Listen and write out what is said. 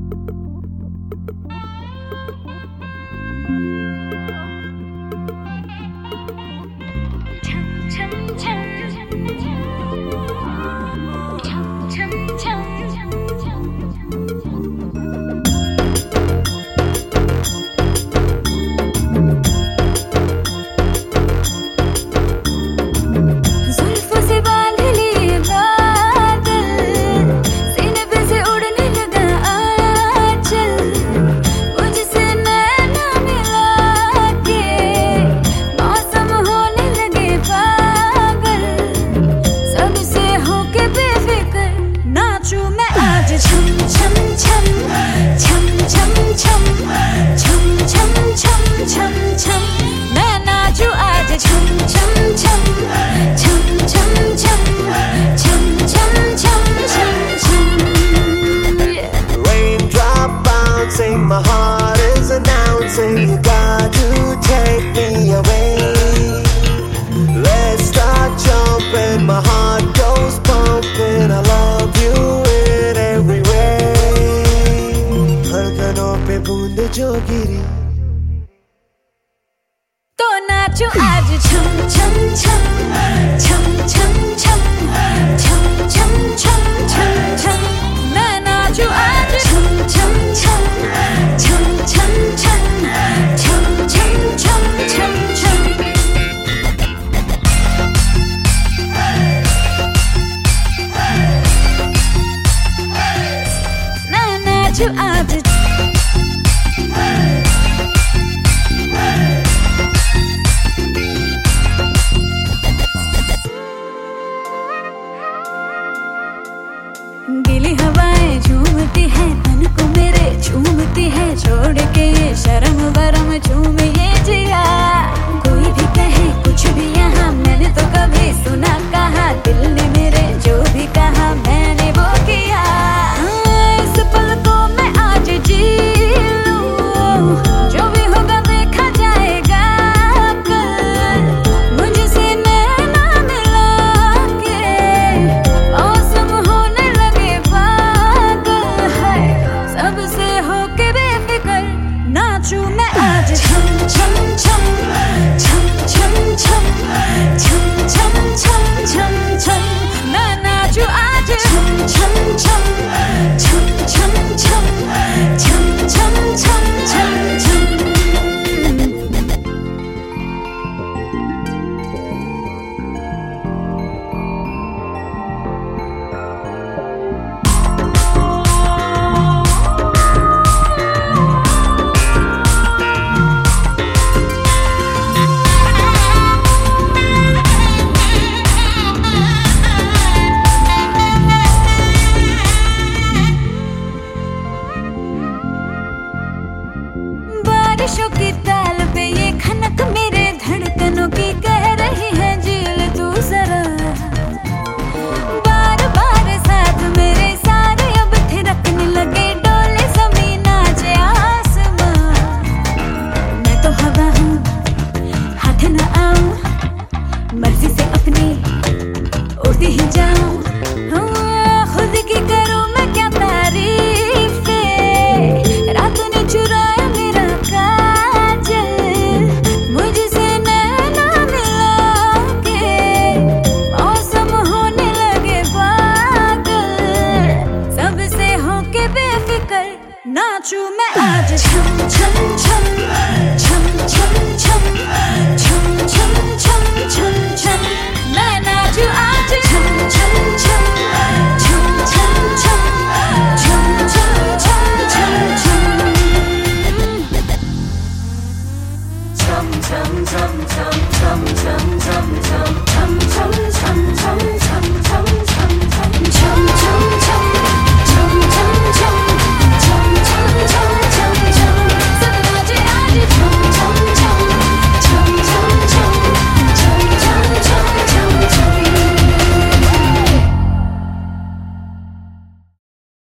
My heart is announcing you got to take me away. Let's start jumping, my heart goes pumping. I love you in every way. धड़कनों पे बूंद जो गिरी तो नाचो आज छम छम छम छम छम छम छम छम छम छम छम मैं नाचो आज छम छम छम छम छम छम छम छम छम छम छम मैं नाचो आज गीली हवाएं झूमती है तन को मेरे झूमती है छोड़ के ये शर्म वरम झूम ये जिया कोई भी कहे कुछ भी यहाँ मैंने तो कभी सुना कहा दिल ने मेरे जो भी कहा मैंने वो किया इस पल को मैं आज जी लूं जो भी होगा देखा जाएगा कल मुझसे नैना मिला के मौसम होने लगे पागल है सबसे होके बेफिक्र नाचूं मैं आज छम छम छम छम छम छम छम छम छम छम छम मैं नाचूं आज छम छम छम छम छम छम छम छम छम छम छम बारिशों की ताल पे ये खनक मेरे धड़कनों की कह रही है झील तू जरा बार बार साथ मेरे सारे अब थिरकने लगे डोले जमीन नाचे आसमां मैं तो हवा हूँ हाथ न आऊं मर्जी से अपनी उड़ती ही जाऊं खुद की करूं मैं क्या तारीफ रात ने चुराया मेरा काजल मुझसे नैना मिला के मौसम होने लगे पागल सबसे होके बेफिक्र नाचूं मैं आज छम छम छम छम छम छम छम छम छम छम छम मैं नाचूं आज छम छम छम छम छम छम छम छम छम छम छम chum chum chum chum chum chum chum chum